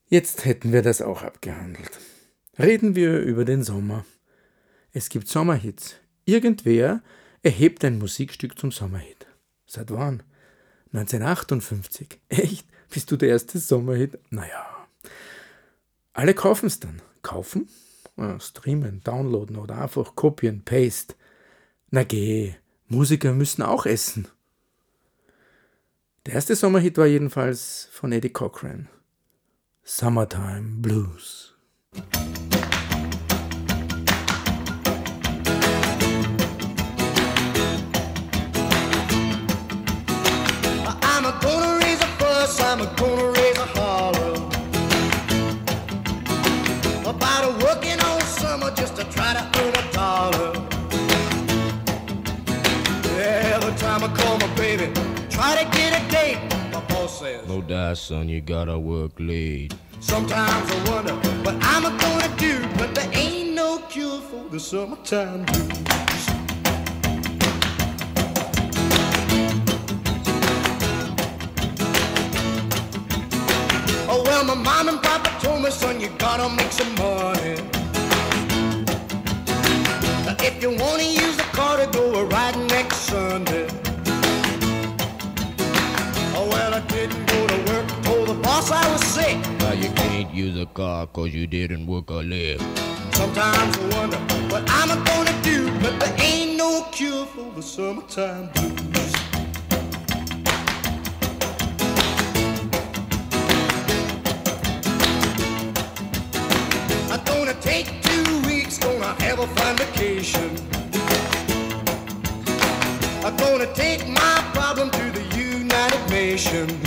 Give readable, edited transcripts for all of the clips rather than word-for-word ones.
Jetzt hätten wir das auch abgehandelt. Reden wir über den Sommer. Es gibt Sommerhits. Irgendwer erhebt ein Musikstück zum Sommerhit. Seit wann? 1958. Echt? Bist du der erste Sommerhit? Naja. Alle kaufen es dann. Kaufen? Ja, streamen, downloaden oder einfach kopieren, paste. Na geh, Musiker müssen auch essen. Der erste Sommerhit war jedenfalls von Eddie Cochran. Summertime Blues. I'm gonna raise a fuss, I'm gonna raise a holler about a working all summer just to try to earn a dollar. Every time I call my baby, try to get a date, my boss says, no die, son, you gotta work late. Sometimes I wonder what I'm gonna do, but there ain't no cure for the summertime blues. Oh well, my mom and papa told me, son, you gotta make some money. If you wanna use the car to go riding next Sunday. Oh well, I didn't go to work, told the boss I was sick. Now you can't use a car cause you didn't work a lick. Sometimes I wonder what I'm gonna do, but there ain't no cure for the summertime blues. I'm gonna take 2 weeks, gonna have a fine vacation. I'm gonna take my problem to the United Nations.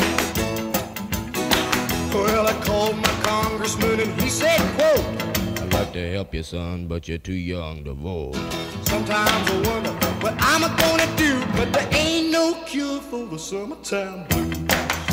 Well, I called my congressman and he said, quote, I'd like to help you, son, but you're too young to vote. sometimes I wonder what I'm gonna do, but there ain't no cure for the summertime blues.